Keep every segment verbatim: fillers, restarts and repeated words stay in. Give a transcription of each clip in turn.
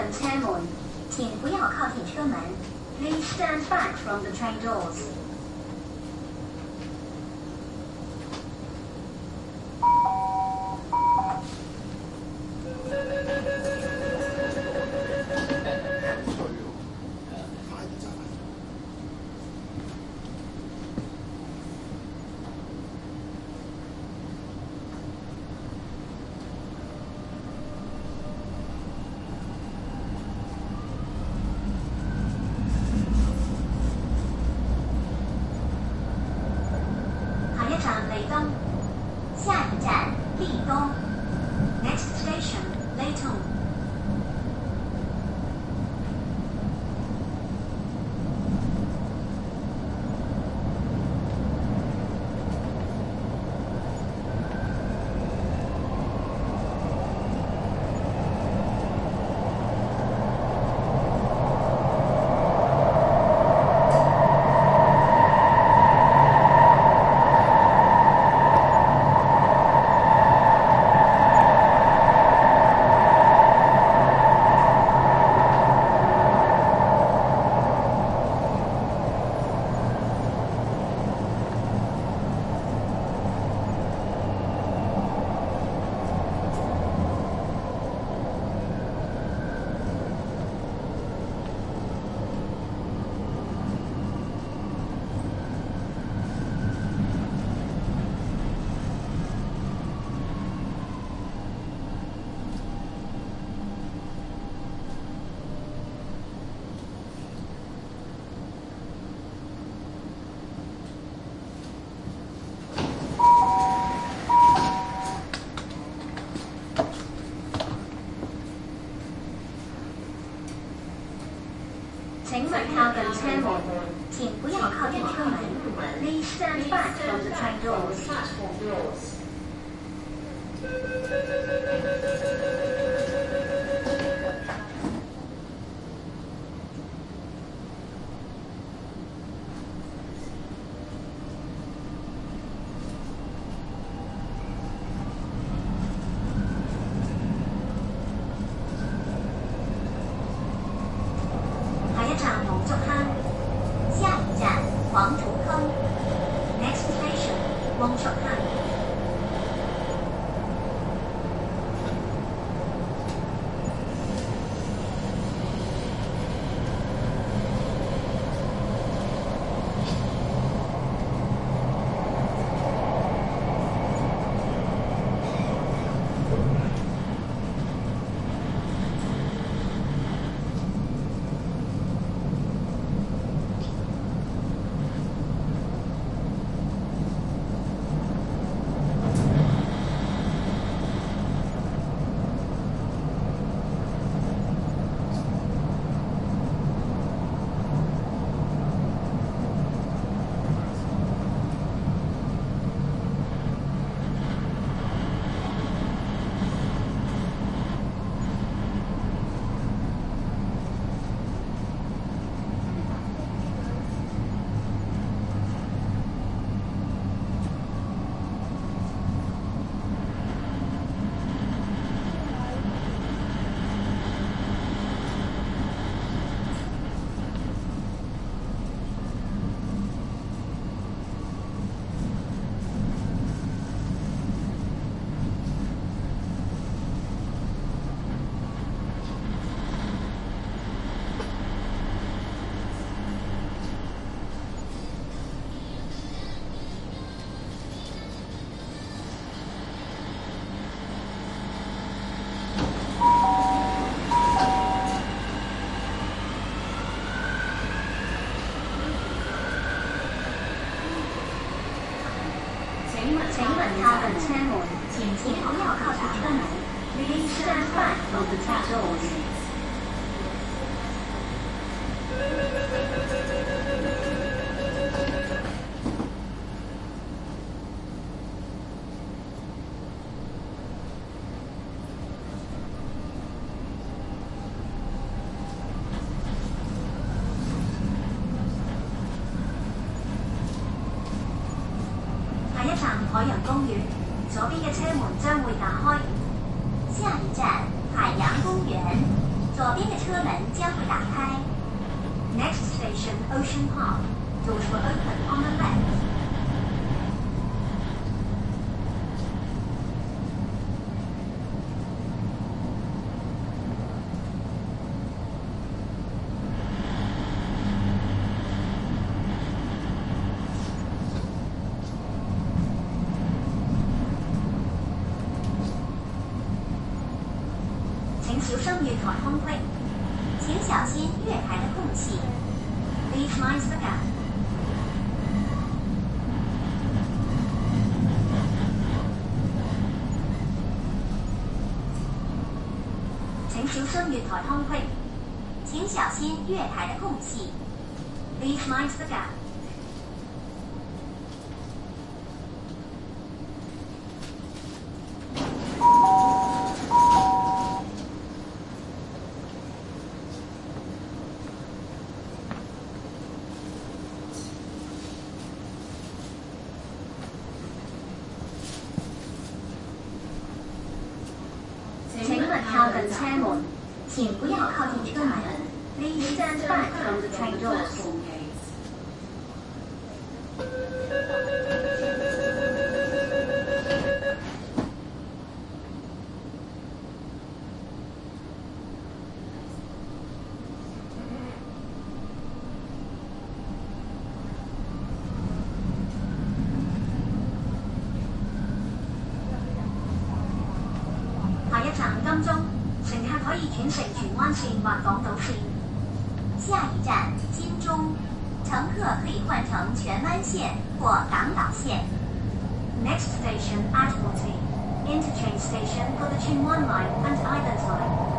本车门，请不要靠近车门。Please stand back from the train doors. 利东，下一站利东。Next station, Leitung. 请勿靠近车门，请不要靠近车门。Please stand back from the train doors. 下一站黄竹坑 ，Next station 翁首坑。请勿靠近车门，请请不要靠近车门。Please stand back from the train doors. 海洋公园，左边嘅车门将会打开。下一站海洋公园。 左边的车门将会打开。Next station, Ocean Park. Doors will open on the left. 请小心月台空隙，请小心月台的空隙。Please mind the gap. 请小心月台空隙，请小心月台的空隙。Please mind the gap. 请勿靠近车门，请不要靠近车门。Please stand back from the train doors. 下一站金鐘，乘客可以轉乘荃灣線或港島線。下一站金鐘，乘客可以換乘荃灣線或港島線。Next station Admiralty, interchange station for the Chuen Wan Line and Island Line.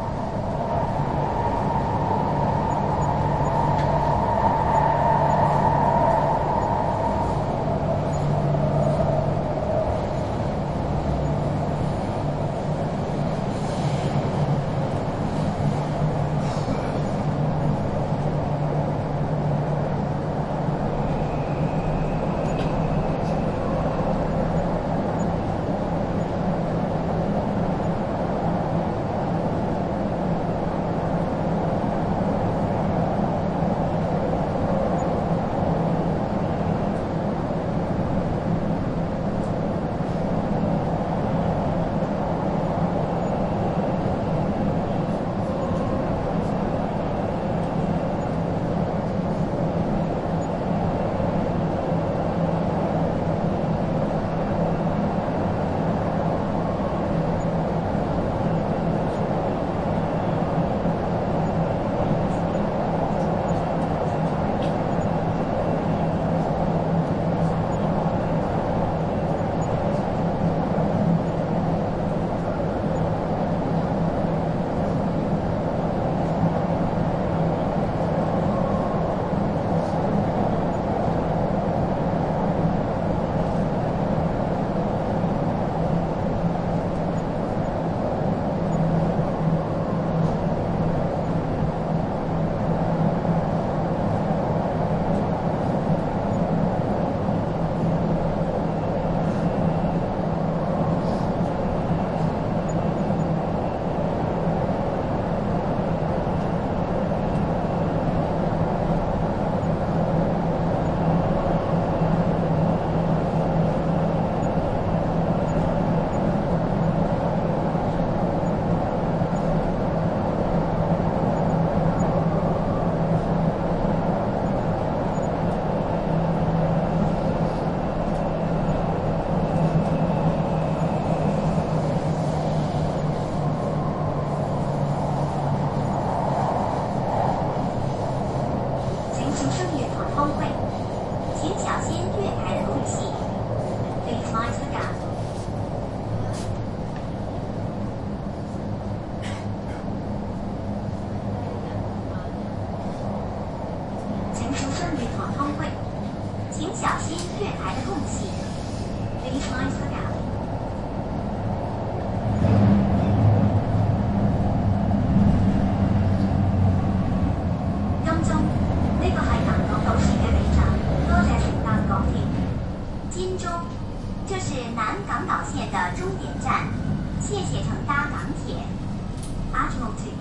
港岛线的终点站，谢谢乘搭港铁。Admiralty and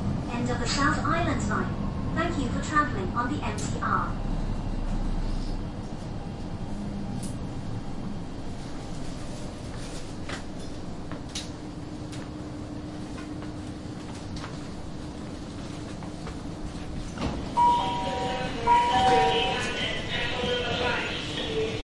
end of the South Island Line. Thank you for traveling on the M T R.